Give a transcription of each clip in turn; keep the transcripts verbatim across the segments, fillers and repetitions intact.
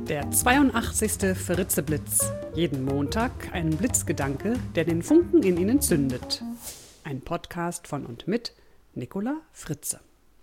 Der zweiundachtzigste Fritzeblitz. Jeden Montag ein Blitzgedanke, der den Funken in Ihnen zündet. Ein Podcast von und mit Nicola Fritze.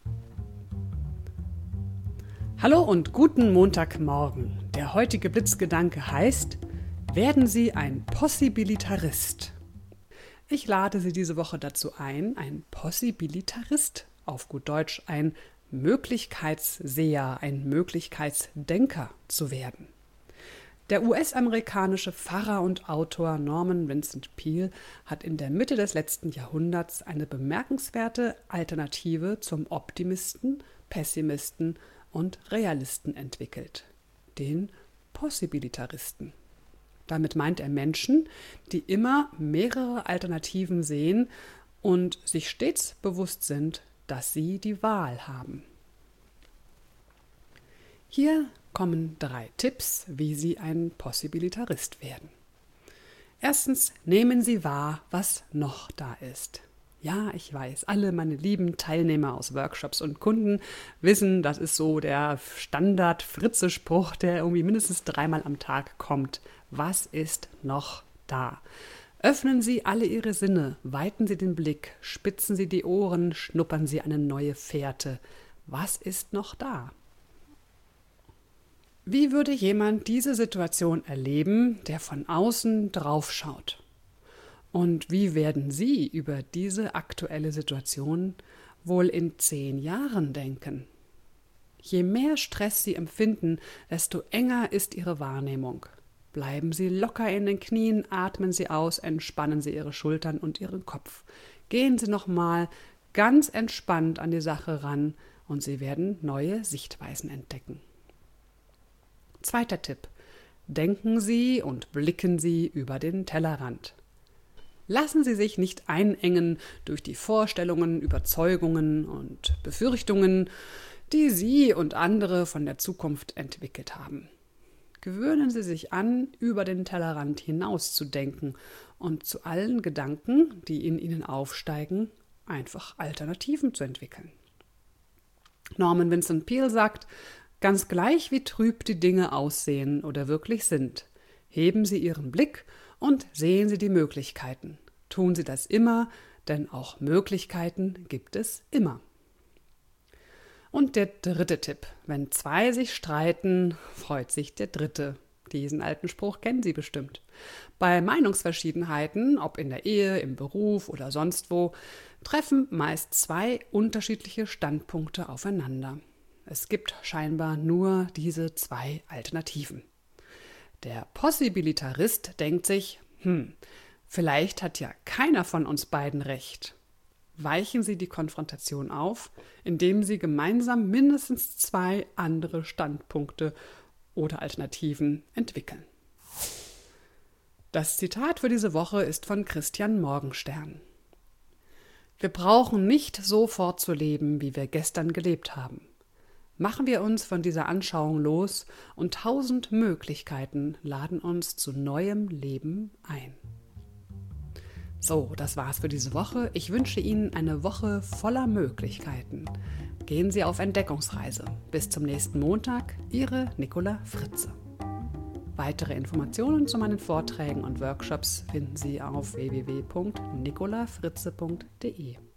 Hallo und guten Montagmorgen. Der heutige Blitzgedanke heißt: Werden Sie ein Possibilitarist? Ich lade Sie diese Woche dazu ein, ein Possibilitarist, auf gut Deutsch ein Möglichkeitsseher, ein Möglichkeitsdenker zu werden. Der U S-amerikanische Pfarrer und Autor Norman Vincent Peale hat in der Mitte des letzten Jahrhunderts eine bemerkenswerte Alternative zum Optimisten, Pessimisten und Realisten entwickelt, den Possibilitaristen. Damit meint er Menschen, die immer mehrere Alternativen sehen und sich stets bewusst sind, dass sie die Wahl haben. Hier kommen drei Tipps, wie Sie ein Possibilitarist werden. Erstens, nehmen Sie wahr, was noch da ist. Ja, ich weiß, alle meine lieben Teilnehmer aus Workshops und Kunden wissen, das ist so der Standard-Fritze-Spruch, der irgendwie mindestens dreimal am Tag kommt. Was ist noch da? Öffnen Sie alle Ihre Sinne, weiten Sie den Blick, spitzen Sie die Ohren, schnuppern Sie eine neue Fährte. Was ist noch da? Wie würde jemand diese Situation erleben, der von außen draufschaut? Und wie werden Sie über diese aktuelle Situation wohl in zehn Jahren denken? Je mehr Stress Sie empfinden, desto enger ist Ihre Wahrnehmung. Bleiben Sie locker in den Knien, atmen Sie aus, entspannen Sie Ihre Schultern und Ihren Kopf. Gehen Sie nochmal ganz entspannt an die Sache ran und Sie werden neue Sichtweisen entdecken. Zweiter Tipp: Denken Sie und blicken Sie über den Tellerrand. Lassen Sie sich nicht einengen durch die Vorstellungen, Überzeugungen und Befürchtungen, die Sie und andere von der Zukunft entwickelt haben. Gewöhnen Sie sich an, über den Tellerrand hinaus zu denken und zu allen Gedanken, die in Ihnen aufsteigen, einfach Alternativen zu entwickeln. Norman Vincent Peale sagt: Ganz gleich wie trüb die Dinge aussehen oder wirklich sind, heben Sie Ihren Blick und sehen Sie die Möglichkeiten. Tun Sie das immer, denn auch Möglichkeiten gibt es immer. Und der dritte Tipp: Wenn zwei sich streiten, freut sich der Dritte. Diesen alten Spruch kennen Sie bestimmt. Bei Meinungsverschiedenheiten, ob in der Ehe, im Beruf oder sonst wo, treffen meist zwei unterschiedliche Standpunkte aufeinander. Es gibt scheinbar nur diese zwei Alternativen. Der Possibilitarist denkt sich, hm, vielleicht hat ja keiner von uns beiden recht. Weichen Sie die Konfrontation auf, indem Sie gemeinsam mindestens zwei andere Standpunkte oder Alternativen entwickeln. Das Zitat für diese Woche ist von Christian Morgenstern. Wir brauchen nicht so fortzuleben, wie wir gestern gelebt haben. Machen wir uns von dieser Anschauung los und tausend Möglichkeiten laden uns zu neuem Leben ein. So, das war's für diese Woche. Ich wünsche Ihnen eine Woche voller Möglichkeiten. Gehen Sie auf Entdeckungsreise. Bis zum nächsten Montag, Ihre Nicola Fritze. Weitere Informationen zu meinen Vorträgen und Workshops finden Sie auf w w w punkt nicola fritze punkt d e.